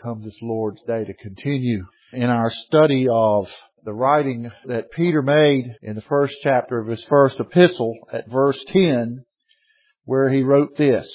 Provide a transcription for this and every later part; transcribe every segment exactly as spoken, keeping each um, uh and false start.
come this Lord's Day to continue in our study of the writing that Peter made in the first chapter of his first epistle at verse ten, where he wrote this: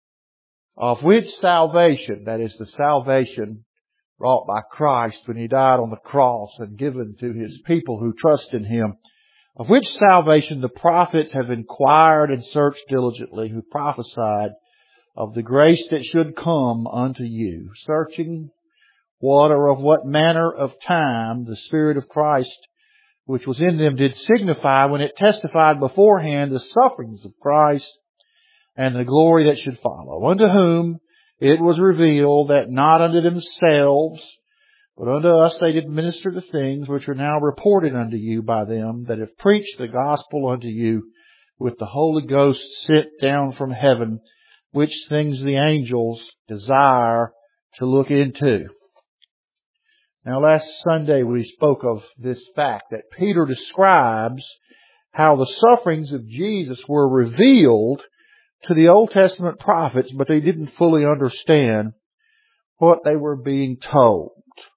of which salvation, that is the salvation wrought by Christ when He died on the cross and given to His people who trust in Him, of which salvation the prophets have inquired and searched diligently, who prophesied of the grace that should come unto you, searching what or of what manner of time the Spirit of Christ which was in them did signify when it testified beforehand the sufferings of Christ and the glory that should follow, unto whom it was revealed that not unto themselves, but unto us they did minister the things which are now reported unto you by them that have preached the gospel unto you with the Holy Ghost sent down from heaven, which things the angels desire to look into. Now, last Sunday we spoke of this fact that Peter describes how the sufferings of Jesus were revealed to the Old Testament prophets, but they didn't fully understand what they were being told.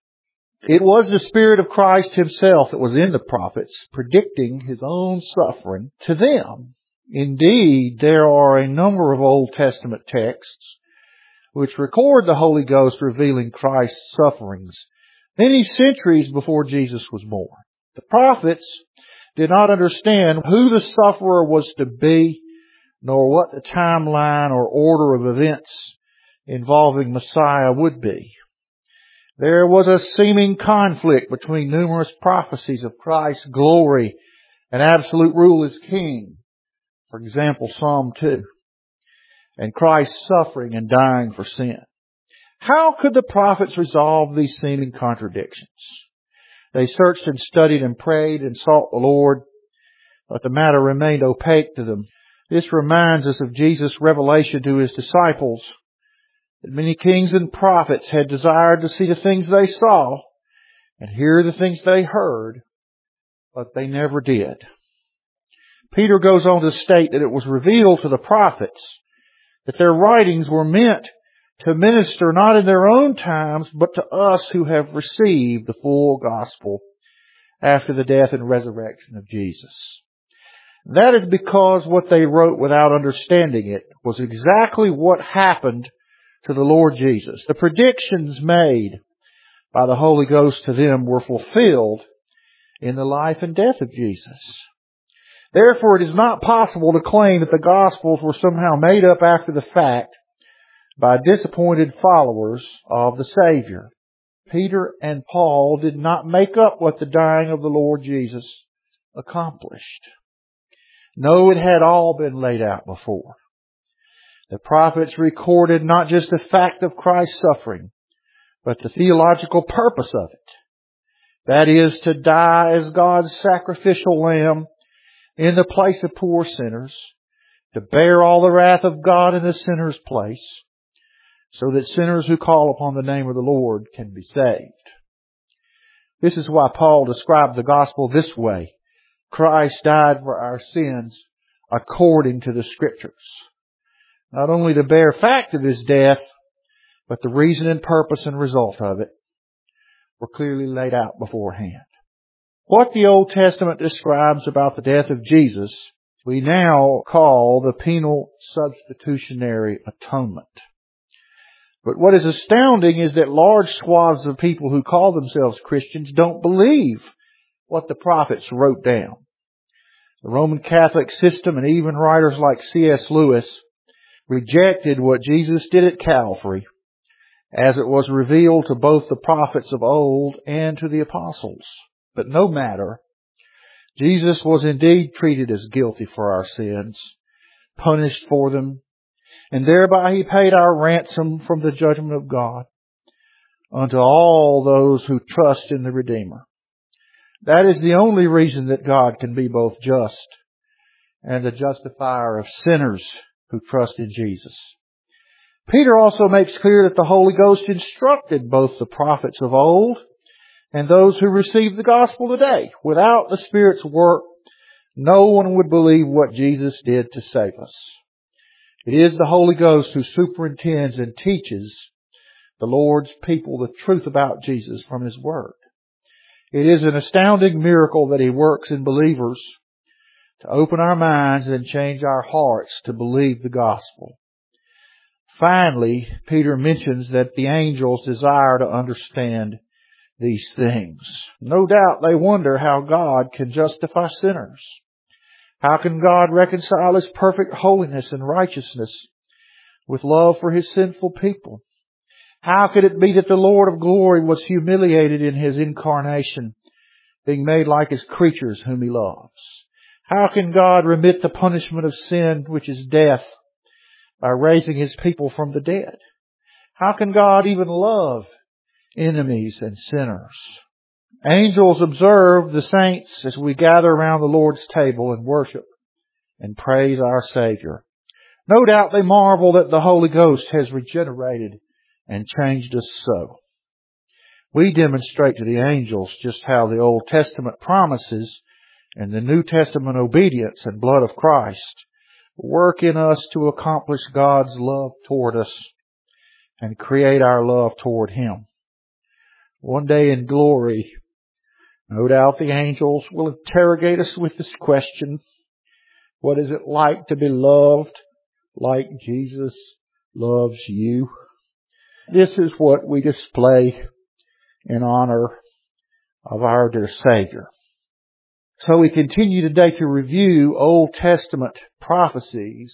It was the Spirit of Christ Himself that was in the prophets, predicting His own suffering to them. Indeed, there are a number of Old Testament texts which record the Holy Ghost revealing Christ's sufferings many centuries before Jesus was born. The prophets did not understand who the sufferer was to be, nor what the timeline or order of events involving Messiah would be. There was a seeming conflict between numerous prophecies of Christ's glory and absolute rule as King. For example, Psalm two. And Christ's suffering and dying for sin. How could the prophets resolve these seeming contradictions? They searched and studied and prayed and sought the Lord, but the matter remained opaque to them. This reminds us of Jesus' revelation to His disciples that many kings and prophets had desired to see the things they saw and hear the things they heard, but they never did. Peter goes on to state that it was revealed to the prophets that their writings were meant to minister not in their own times, but to us who have received the full gospel after the death and resurrection of Jesus. That is because what they wrote without understanding it was exactly what happened to the Lord Jesus. The predictions made by the Holy Ghost to them were fulfilled in the life and death of Jesus. Therefore, it is not possible to claim that the Gospels were somehow made up after the fact by disappointed followers of the Savior. Peter and Paul did not make up what the dying of the Lord Jesus accomplished. No, it had all been laid out before. The prophets recorded not just the fact of Christ's suffering, but the theological purpose of it. That is, to die as God's sacrificial lamb in the place of poor sinners, to bear all the wrath of God in the sinner's place, so that sinners who call upon the name of the Lord can be saved. This is why Paul described the gospel this way: Christ died for our sins according to the Scriptures. Not only the bare fact of His death, but the reason and purpose and result of it were clearly laid out beforehand. What the Old Testament describes about the death of Jesus, we now call the penal substitutionary atonement. But what is astounding is that large swaths of people who call themselves Christians don't believe what the prophets wrote down. The Roman Catholic system and even writers like C S Lewis rejected what Jesus did at Calvary as it was revealed to both the prophets of old and to the apostles. But no matter, Jesus was indeed treated as guilty for our sins, punished for them, and thereby He paid our ransom from the judgment of God unto all those who trust in the Redeemer. That is the only reason that God can be both just and the justifier of sinners who trust in Jesus. Peter also makes clear that the Holy Ghost instructed both the prophets of old and those who receive the gospel today. Without the Spirit's work, no one would believe what Jesus did to save us. It is the Holy Ghost who superintends and teaches the Lord's people the truth about Jesus from His Word. It is an astounding miracle that He works in believers to open our minds and change our hearts to believe the gospel. Finally, Peter mentions that the angels desire to understand these things. No doubt they wonder how God can justify sinners. How can God reconcile His perfect holiness and righteousness with love for His sinful people? How could it be that the Lord of glory was humiliated in His incarnation, being made like His creatures whom He loves? How can God remit the punishment of sin, which is death, by raising His people from the dead? How can God even love enemies and sinners? Angels observe the saints as we gather around the Lord's table and worship and praise our Savior. No doubt they marvel that the Holy Ghost has regenerated and changed us so. We demonstrate to the angels just how the Old Testament promises and the New Testament obedience and blood of Christ work in us to accomplish God's love toward us and create our love toward Him. One day in glory, no doubt the angels will interrogate us with this question: what is it like to be loved like Jesus loves you? This is what we display in honor of our dear Savior. So we continue today to review Old Testament prophecies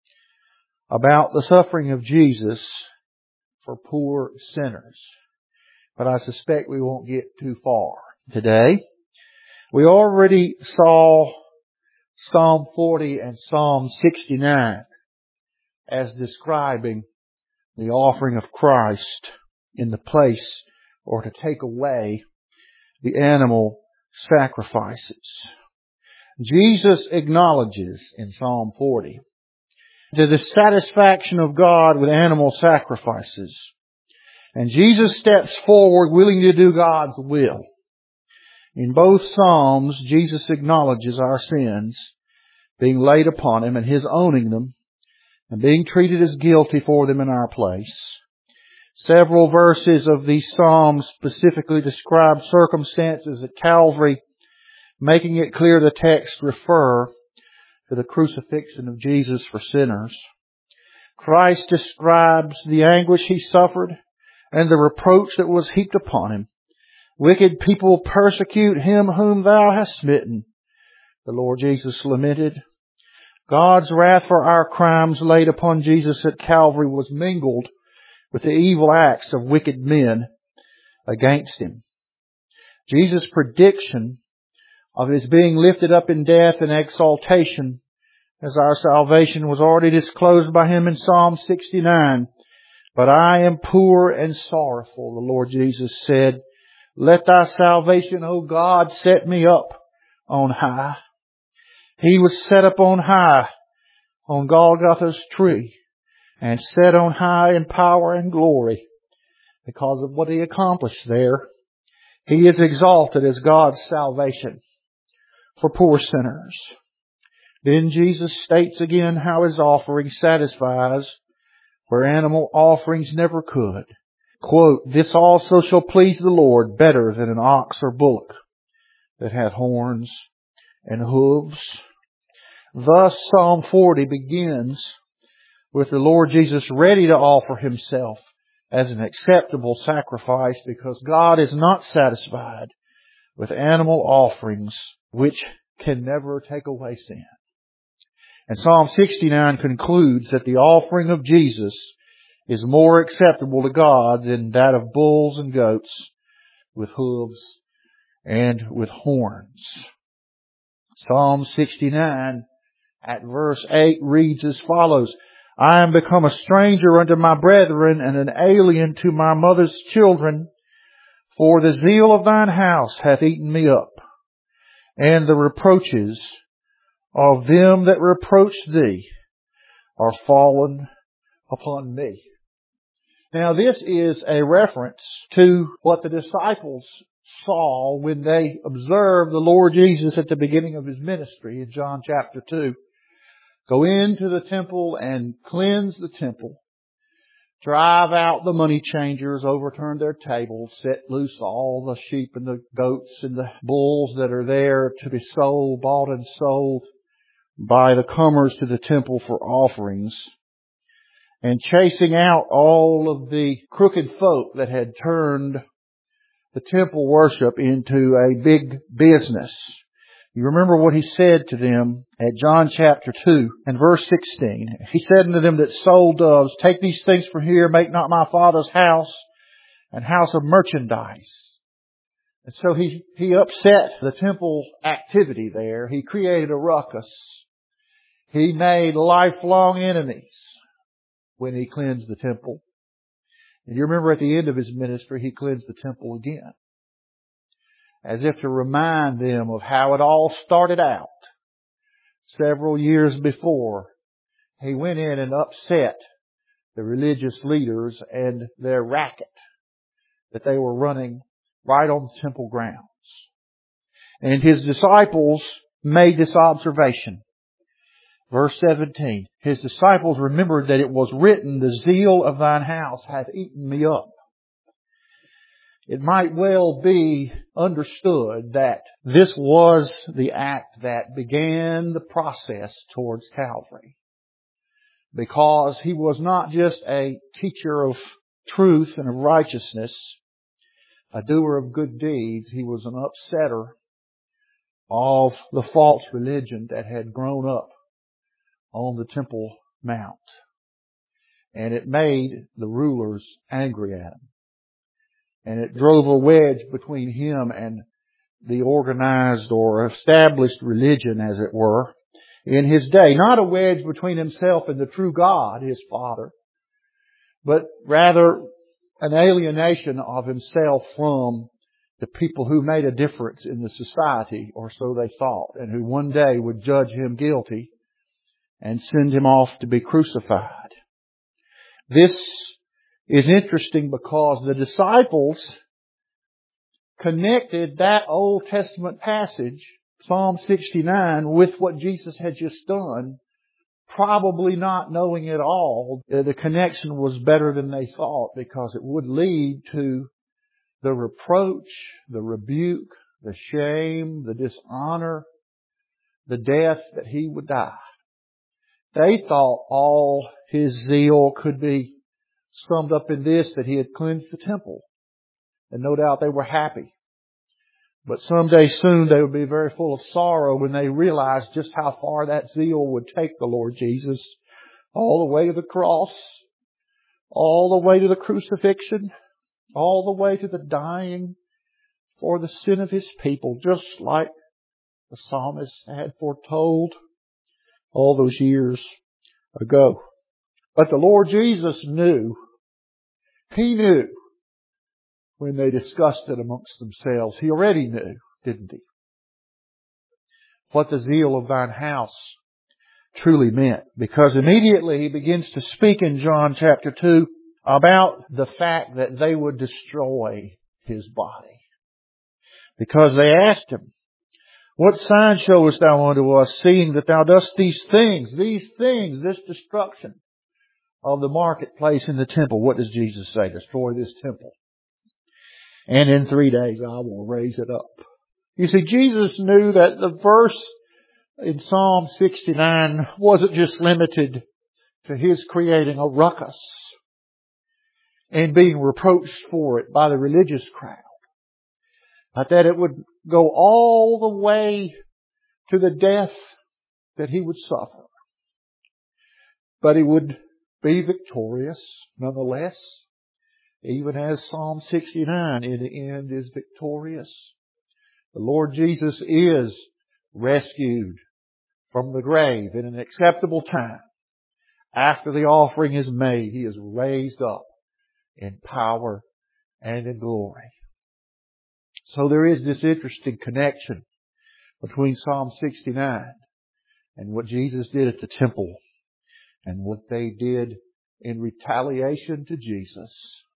about the suffering of Jesus for poor sinners. But I suspect we won't get too far today. We already saw Psalm forty and Psalm sixty-nine as describing the offering of Christ in the place or to take away the animal sacrifices. Jesus acknowledges in Psalm forty the dissatisfaction of God with animal sacrifices. And Jesus steps forward willing to do God's will. In both Psalms, Jesus acknowledges our sins being laid upon Him and His owning them and being treated as guilty for them in our place. Several verses of these Psalms specifically describe circumstances at Calvary, making it clear the text refer to the crucifixion of Jesus for sinners. Christ describes the anguish He suffered and the reproach that was heaped upon Him. Wicked people persecute Him whom Thou hast smitten, the Lord Jesus lamented. God's wrath for our crimes laid upon Jesus at Calvary was mingled with the evil acts of wicked men against Him. Jesus' prediction of His being lifted up in death and exaltation as our salvation was already disclosed by Him in Psalm sixty-nine. But I am poor and sorrowful, the Lord Jesus said. Let Thy salvation, O God, set me up on high. He was set up on high on Golgotha's tree and set on high in power and glory because of what He accomplished there. He is exalted as God's salvation for poor sinners. Then Jesus states again how His offering satisfies where animal offerings never could. Quote, this also shall please the Lord better than an ox or bullock that hath horns and hooves. Thus Psalm forty begins with the Lord Jesus ready to offer Himself as an acceptable sacrifice because God is not satisfied with animal offerings which can never take away sin. And Psalm sixty-nine concludes that the offering of Jesus is more acceptable to God than that of bulls and goats with hooves and with horns. Psalm sixty-nine at verse eight reads as follows, I am become a stranger unto my brethren and an alien to my mother's children, for the zeal of Thine house hath eaten me up, and the reproaches of them that reproach Thee are fallen upon me. Now this is a reference to what the disciples saw when they observed the Lord Jesus at the beginning of His ministry in John chapter two. Go into the temple and cleanse the temple, drive out the money changers, overturn their tables, set loose all the sheep and the goats and the bulls that are there to be sold, bought and sold by the comers to the temple for offerings, and chasing out all of the crooked folk that had turned the temple worship into a big business. You remember what He said to them at John chapter two and verse sixteen. He said unto them that sold doves, take these things from here, make not my Father's house an house of merchandise. And so he, he upset the temple activity there. He created a ruckus. He made lifelong enemies when He cleansed the temple. And you remember at the end of His ministry, He cleansed the temple again, as if to remind them of how it all started out several years before. He went in and upset the religious leaders and their racket that they were running right on the temple grounds. And His disciples made this observation. Verse seventeen, His disciples remembered that it was written, the zeal of thine house hath eaten me up. It might well be understood that this was the act that began the process towards Calvary. Because He was not just a teacher of truth and of righteousness, a doer of good deeds. He was an upsetter of the false religion that had grown up on the Temple Mount. And it made the rulers angry at Him. And it drove a wedge between Him and the organized or established religion, as it were, in His day. Not a wedge between Himself and the true God, His Father, but rather an alienation of Himself from the people who made a difference in the society, or so they thought, and who one day would judge Him guilty and send Him off to be crucified. This is interesting because the disciples connected that Old Testament passage, Psalm sixty-nine, with what Jesus had just done, probably not knowing at all. The connection was better than they thought, because it would lead to the reproach, the rebuke, the shame, the dishonor, the death that He would die. They thought all His zeal could be summed up in this, that He had cleansed the temple. And no doubt they were happy. But someday soon they would be very full of sorrow when they realized just how far that zeal would take the Lord Jesus. All the way to the cross, all the way to the crucifixion, all the way to the dying for the sin of His people, just like the psalmist had foretold all those years ago. But the Lord Jesus knew, He knew when they discussed it amongst themselves. He already knew, didn't He? What the zeal of thine house truly meant. Because immediately He begins to speak in John chapter two about the fact that they would destroy His body. Because they asked Him, what sign showest thou unto us, seeing that thou dost these things, these things, this destruction of the marketplace in the temple? What does Jesus say? Destroy this temple, and in three days I will raise it up. You see, Jesus knew that the verse in Psalm sixty-nine wasn't just limited to His creating a ruckus and being reproached for it by the religious crowd, but that it would go all the way to the death that He would suffer. But He would be victorious nonetheless, even as Psalm sixty-nine in the end is victorious. The Lord Jesus is rescued from the grave in an acceptable time. After the offering is made, He is raised up in power and in glory. So there is this interesting connection between Psalm sixty-nine and what Jesus did at the temple and what they did in retaliation to Jesus.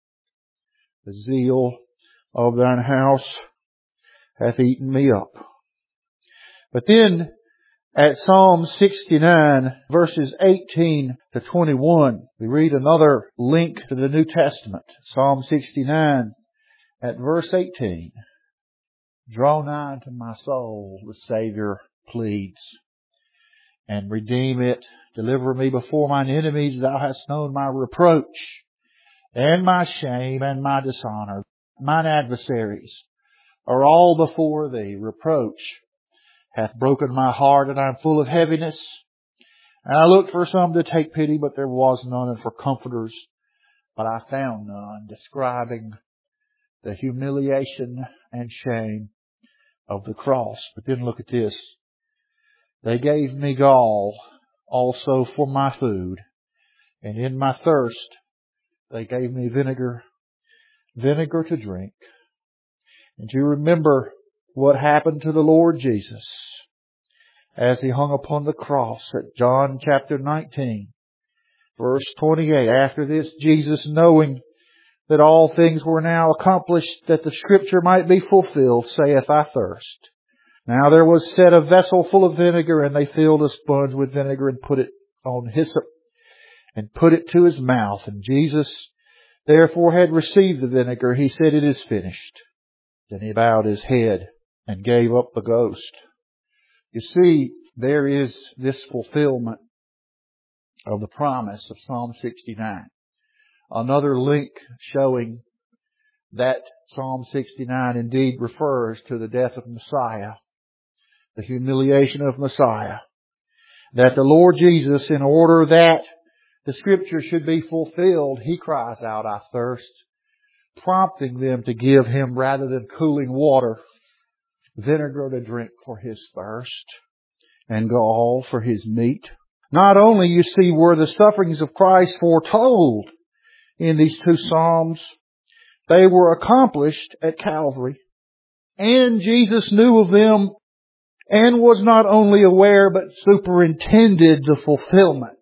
The zeal of thine house hath eaten me up. But then, at Psalm sixty-nine, verses eighteen to twenty-one. We read another link to the New Testament. Psalm sixty-nine at verse eighteen. Draw nigh to my soul, the Savior pleads, and redeem it. Deliver me before mine enemies. Thou hast known my reproach, and my shame, and my dishonor. Mine adversaries are all before thee. Reproach hath broken my heart, and I am full of heaviness. And I looked for some to take pity, but there was none, and for comforters, but I found none, describing the humiliation and shame of the cross. But then look at this. They gave me gall also for my food, and in my thirst they gave me vinegar, vinegar to drink. And you remember what happened to the Lord Jesus as He hung upon the cross at John chapter nineteen, verse twenty-eight. After this, Jesus, knowing that all things were now accomplished, that the Scripture might be fulfilled, saith, I thirst. Now there was set a vessel full of vinegar, and they filled a sponge with vinegar and put it on hyssop and put it to His mouth. And Jesus therefore had received the vinegar. He said, it is finished. Then He bowed His head and gave up the ghost. You see, there is this fulfillment of the promise of Psalm sixty-nine. Another link showing that Psalm sixty-nine indeed refers to the death of Messiah, the humiliation of Messiah. That the Lord Jesus, in order that the Scripture should be fulfilled, He cries out, I thirst, prompting them to give Him, rather than cooling water, vinegar to drink for His thirst, and gall for His meat. Not only, you see, were the sufferings of Christ foretold in these two Psalms, they were accomplished at Calvary. And Jesus knew of them and was not only aware but superintended the fulfillment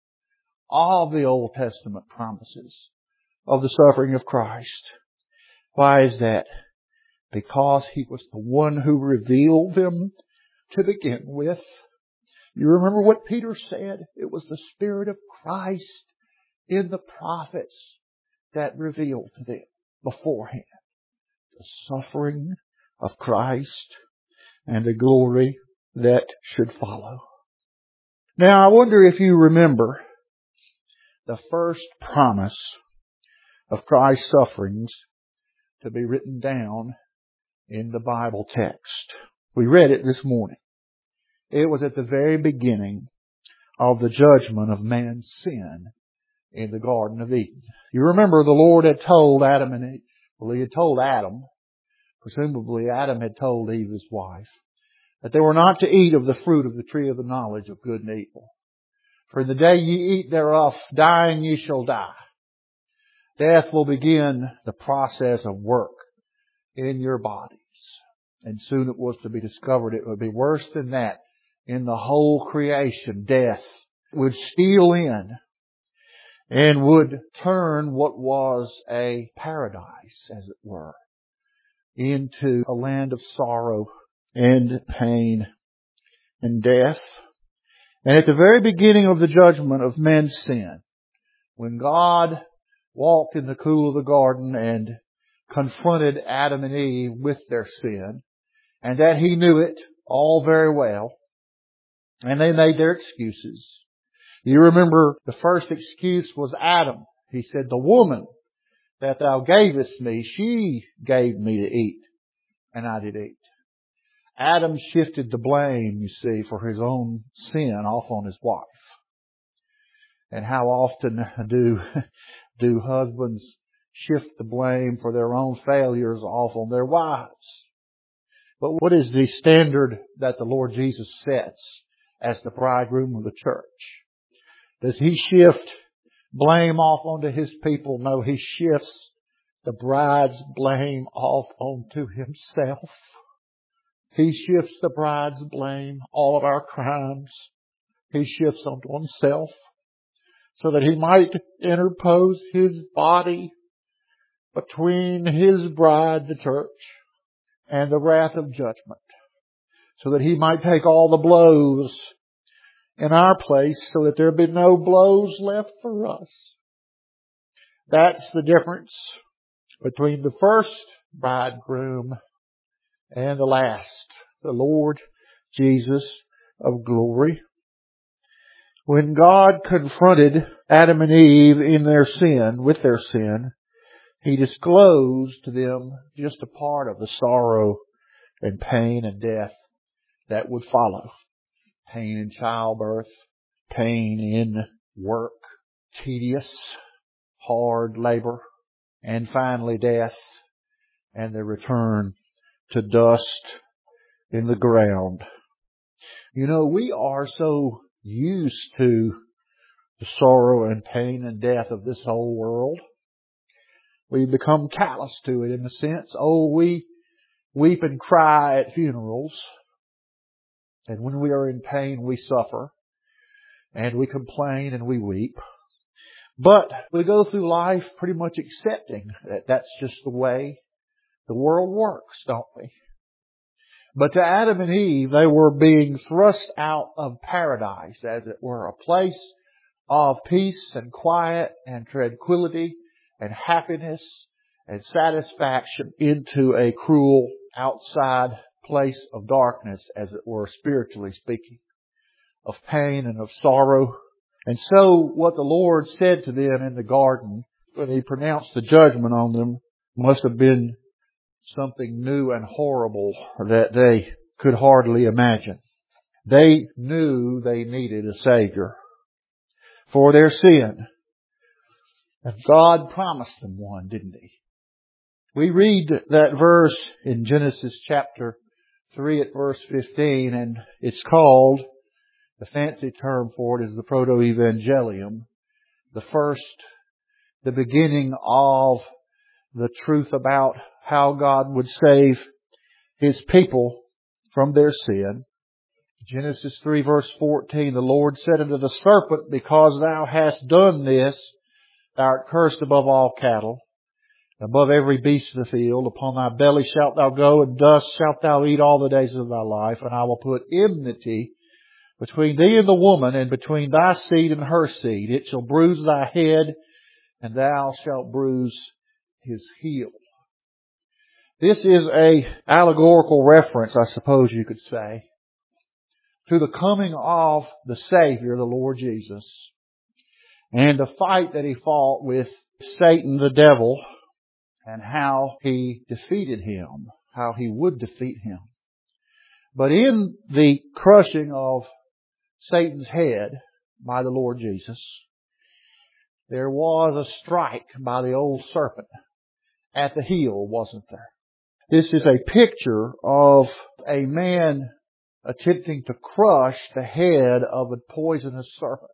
of the Old Testament promises of the suffering of Christ. Why is that? Because He was the one who revealed them to begin with. You remember what Peter said? It was the Spirit of Christ in the prophets that revealed to them beforehand the suffering of Christ and the glory that should follow. Now, I wonder if you remember the first promise of Christ's sufferings to be written down in the Bible text. We read it this morning. It was at the very beginning of the judgment of man's sin in the Garden of Eden. You remember the Lord had told Adam and Eve, well, He had told Adam, presumably Adam had told Eve, his wife, that they were not to eat of the fruit of the tree of the knowledge of good and evil. For in the day ye eat thereof, dying ye shall die. Death will begin the process of work in your bodies. And soon it was to be discovered it would be worse than that. In the whole creation, death would steal in and would turn what was a paradise, as it were, into a land of sorrow and pain and death. And at the very beginning of the judgment of man's sin, when God walked in the cool of the garden and confronted Adam and Eve with their sin, and that He knew it all very well, and they made their excuses. You remember the first excuse was Adam. He said, the woman that thou gavest me, she gave me to eat, and I did eat. Adam shifted the blame, you see, for his own sin off on his wife. And how often do, do husbands shift the blame for their own failures off on their wives? But what is the standard that the Lord Jesus sets as the bridegroom of the church? Does He shift blame off onto His people? No, He shifts the bride's blame off onto Himself. He shifts the bride's blame, all of our crimes, He shifts onto Himself so that He might interpose His body between His bride, the church, and the wrath of judgment. so that He might take all the blows in our place so that there be no blows left for us. That's the difference between the first bridegroom and the last, the Lord Jesus of glory. When God confronted Adam and Eve in their sin, with their sin, He disclosed to them just a part of the sorrow and pain and death that would follow. Pain in childbirth, pain in work, tedious, hard labor, and finally death and the return to dust in the ground. You know, we are so used to the sorrow and pain and death of this whole world. We become callous to it in a sense. Oh, we weep and cry at funerals. And when we are in pain, we suffer. And we complain and we weep. But we go through life pretty much accepting that that's just the way the world works, don't we? But to Adam and Eve, they were being thrust out of paradise, as it were, a place of peace and quiet and tranquility and happiness and satisfaction, into a cruel outside place of darkness, as it were, spiritually speaking, of pain and of sorrow. And so what the Lord said to them in the garden when He pronounced the judgment on them must have been something new and horrible that they could hardly imagine. They knew they needed a Savior for their sin. And God promised them one, didn't He? We read that verse in Genesis chapter three at verse fifteen, and it's called, the fancy term for it is the Proto-Evangelium, the first, the beginning of the truth about how God would save His people from their sin. Genesis three verse fourteen, the Lord said unto the serpent, because thou hast done this, thou art cursed above all cattle, above every beast of the field. Upon thy belly shalt thou go, and dust shalt thou eat all the days of thy life. And I will put enmity between thee and the woman, and between thy seed and her seed. It shall bruise thy head, and thou shalt bruise his heel. This is a allegorical reference, I suppose you could say, to the coming of the Savior, the Lord Jesus, and the fight that He fought with Satan the devil, and how He defeated him, how He would defeat him. But in the crushing of Satan's head by the Lord Jesus, there was a strike by the old serpent at the heel, wasn't there? This is a picture of a man attempting to crush the head of a poisonous serpent.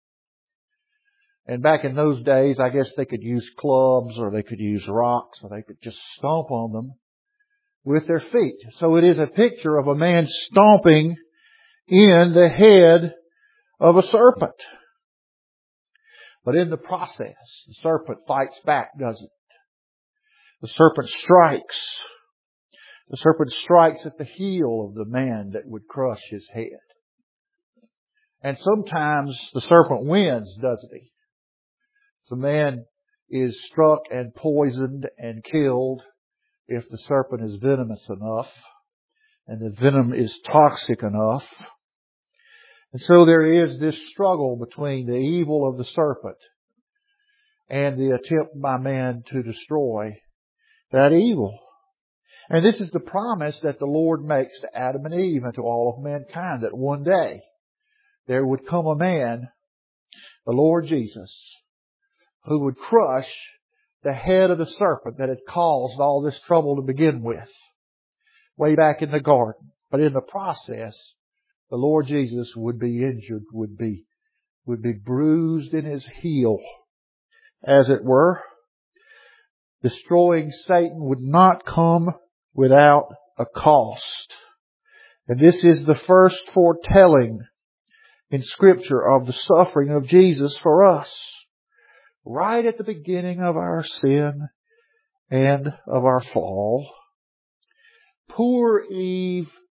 And back in those days, I guess they could use clubs, or they could use rocks, or they could just stomp on them with their feet. So it is a picture of a man stomping in the head of a serpent. But in the process, the serpent fights back, doesn't it? The serpent strikes. The serpent strikes at the heel of the man that would crush his head. And sometimes the serpent wins, doesn't he? The man is struck and poisoned and killed if the serpent is venomous enough and the venom is toxic enough. And so there is this struggle between the evil of the serpent and the attempt by man to destroy that evil. And this is the promise that the Lord makes to Adam and Eve and to all of mankind, that one day there would come a man, the Lord Jesus, who would crush the head of the serpent that had caused all this trouble to begin with, way back in the garden. But in the process, the Lord Jesus would be injured, would be, would be bruised in His heel, as it were. Destroying Satan would not come without a cost. And this is the first foretelling in Scripture of the suffering of Jesus for us. Right at the beginning of our sin and of our fall, poor Eve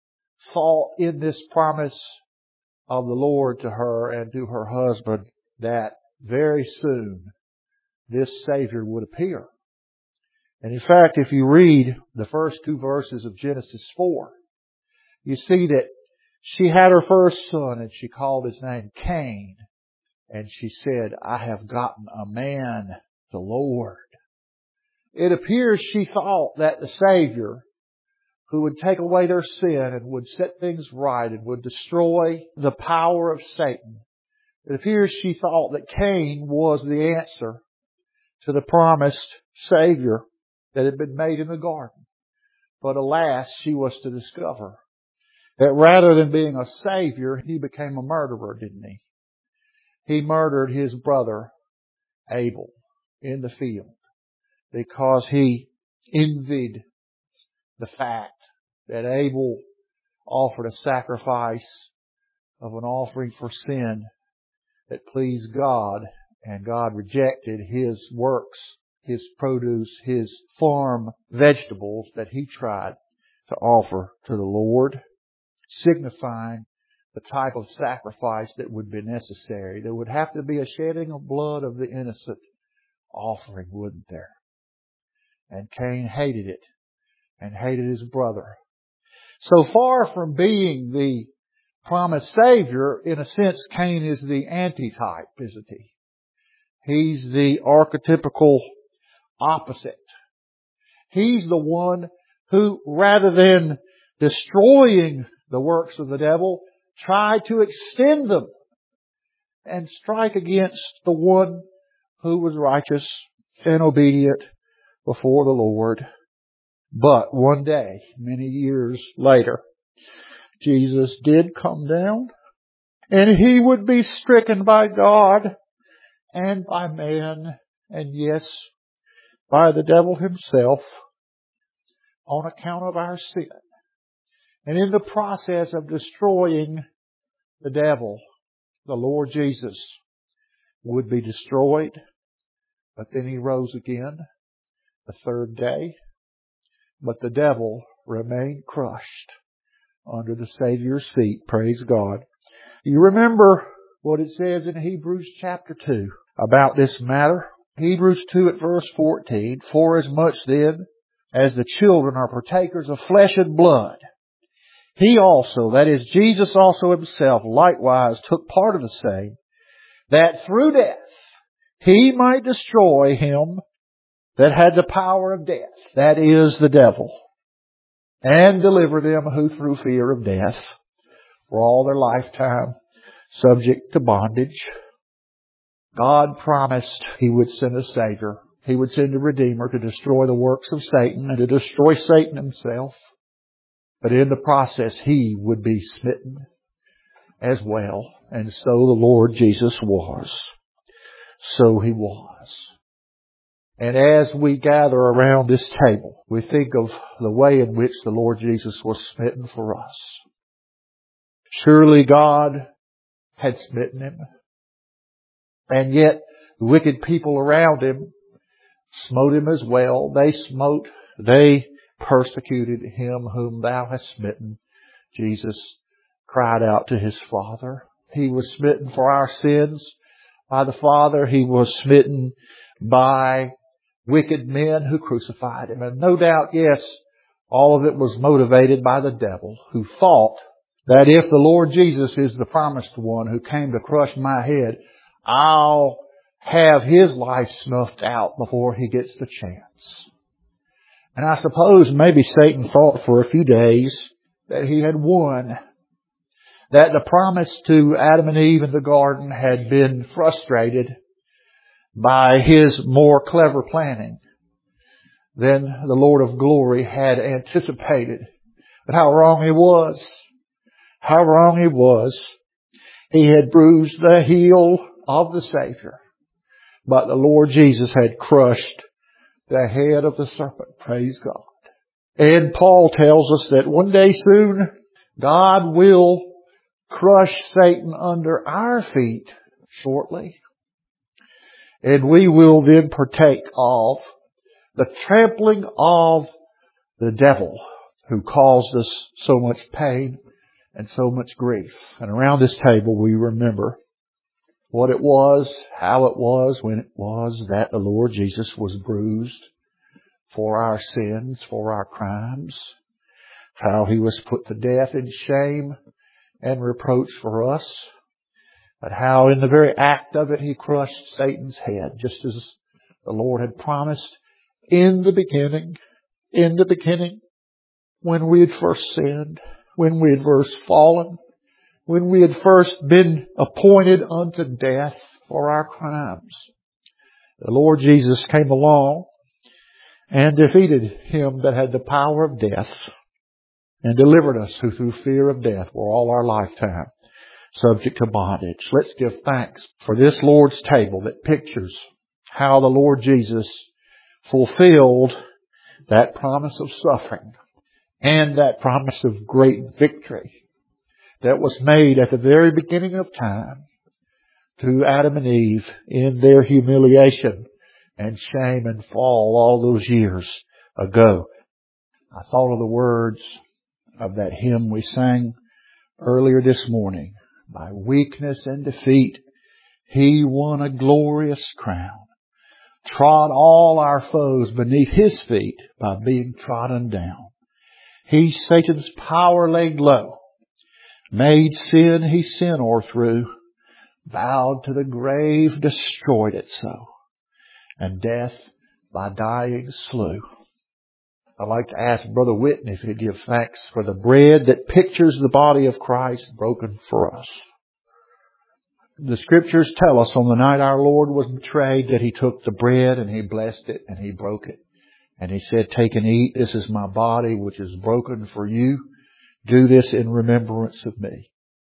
thought in this promise of the Lord to her and to her husband that very soon this Savior would appear. And in fact, if you read the first two verses of Genesis four, you see that she had her first son and she called his name Cain. And she said, I have gotten a man, the Lord. It appears she thought that the Savior, who would take away their sin and would set things right and would destroy the power of Satan, it appears she thought that Cain was the answer to the promised Savior that had been made in the garden. But alas, she was to discover that rather than being a Savior, he became a murderer, didn't he? He murdered his brother Abel in the field because he envied the fact that Abel offered a sacrifice of an offering for sin that pleased God, and God rejected his works, his produce, his farm vegetables that he tried to offer to the Lord, signifying the type of sacrifice that would be necessary. There would have to be a shedding of blood of the innocent offering, wouldn't there? And Cain hated it and hated his brother. So far from being the promised Savior, in a sense, Cain is the antitype, isn't he? He's the archetypical opposite. He's the one who, rather than destroying the works of the devil, tried to extend them and strike against the one who was righteous and obedient before the Lord. But one day, many years later, Jesus did come down, and He would be stricken by God and by man, and yes, by the devil himself, on account of our sin. And in the process of destroying the devil, the Lord Jesus would be destroyed, but then He rose again the third day. But the devil remained crushed under the Savior's feet. Praise God. You remember what it says in Hebrews chapter two about this matter? Hebrews two at verse fourteen, For as much then as the children are partakers of flesh and blood, He also, that is, Jesus also Himself, likewise took part of the same, that through death He might destroy him that had the power of death, that is, the devil, and deliver them who through fear of death were all their lifetime subject to bondage. God promised He would send a Savior. He would send a Redeemer to destroy the works of Satan and to destroy Satan himself. But in the process, He would be smitten as well. And so the Lord Jesus was. So He was. And as we gather around this table, we think of the way in which the Lord Jesus was smitten for us. Surely God had smitten Him. And yet the wicked people around Him smote Him as well. They smote, they persecuted Him whom Thou hast smitten. Jesus cried out to His Father. He was smitten for our sins by the Father. He was smitten by wicked men who crucified Him. And no doubt, yes, all of it was motivated by the devil, who thought that if the Lord Jesus is the promised one who came to crush my head, I'll have his life snuffed out before he gets the chance. And I suppose maybe Satan thought for a few days that he had won, that the promise to Adam and Eve in the garden had been frustrated by his more clever planning than the Lord of glory had anticipated. But how wrong he was. How wrong he was. He had bruised the heel of the Savior, but the Lord Jesus had crushed the head of the serpent. Praise God. And Paul tells us that one day soon God will crush Satan under our feet shortly. And we will then partake of the trampling of the devil who caused us so much pain and so much grief. And around this table we remember what it was, how it was, when it was that the Lord Jesus was bruised for our sins, for our crimes, how He was put to death in shame and reproach for us, but how in the very act of it He crushed Satan's head, just as the Lord had promised in the beginning, in the beginning, when we had first sinned, when we had first fallen, when we had first been appointed unto death for our crimes. The Lord Jesus came along and defeated him that had the power of death and delivered us who through fear of death were all our lifetime subject to bondage. Let's give thanks for this Lord's table that pictures how the Lord Jesus fulfilled that promise of suffering and that promise of great victory that was made at the very beginning of time to Adam and Eve in their humiliation and shame and fall all those years ago. I thought of the words of that hymn we sang earlier this morning. By weakness and defeat, He won a glorious crown, trod all our foes beneath His feet by being trodden down. He Satan's power laid low, made sin He sin o'erthrew, bowed to the grave, destroyed it so, and death by dying slew. I'd like to ask Brother Whitney if he'd give thanks for the bread that pictures the body of Christ broken for us. The Scriptures tell us on the night our Lord was betrayed that He took the bread and He blessed it and He broke it. And He said, "Take and eat. This is my body which is broken for you. Do this in remembrance of me."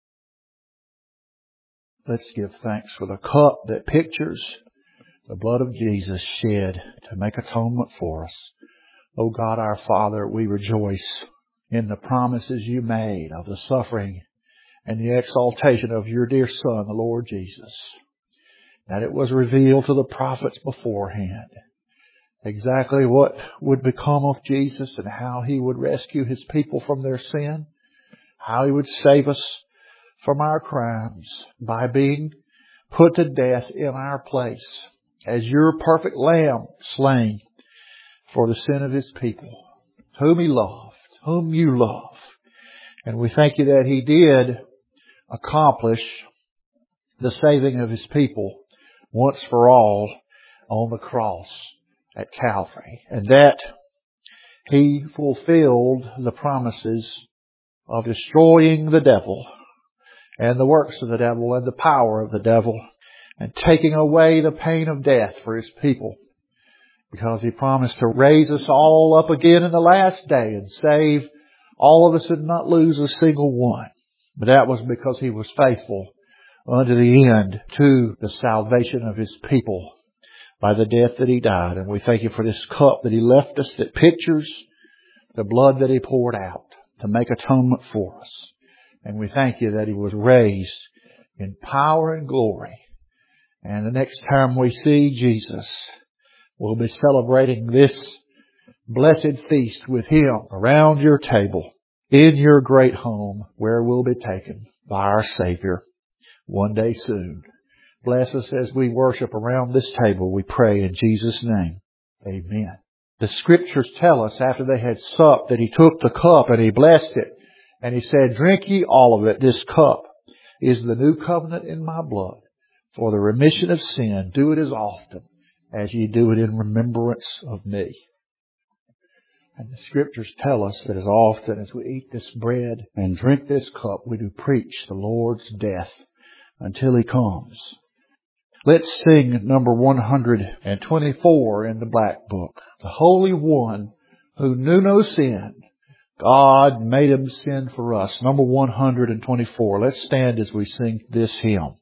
Let's give thanks for the cup that pictures the blood of Jesus shed to make atonement for us. O God our Father, we rejoice in the promises You made of the suffering and the exaltation of Your dear Son, the Lord Jesus. That it was revealed to the prophets beforehand exactly what would become of Jesus and how He would rescue His people from their sin, how He would save us from our crimes by being put to death in our place as Your perfect Lamb slain for the sin of His people, whom He loved, whom You love. And we thank You that He did accomplish the saving of His people once for all on the cross at Calvary, and that He fulfilled the promises of destroying the devil and the works of the devil and the power of the devil and taking away the pain of death for His people, because He promised to raise us all up again in the last day and save all of us and not lose a single one. But that was because He was faithful unto the end to the salvation of His people by the death that He died. And we thank You for this cup that He left us that pictures the blood that He poured out to make atonement for us. And we thank You that He was raised in power and glory. And the next time we see Jesus, we'll be celebrating this blessed feast with Him around Your table in Your great home, where we'll be taken by our Savior one day soon. Bless us as we worship around this table, we pray in Jesus' name. Amen. The Scriptures tell us after they had supped that He took the cup and He blessed it. And He said, "Drink ye all of it. This cup is the new covenant in my blood. For the remission of sin, do it as often as ye do it in remembrance of me." And the Scriptures tell us that as often as we eat this bread and drink this cup, we do preach the Lord's death until He comes. Let's sing number one hundred twenty-four in the Black Book. The Holy One who knew no sin, God made Him sin for us. Number one hundred twenty-four. Let's stand as we sing this hymn.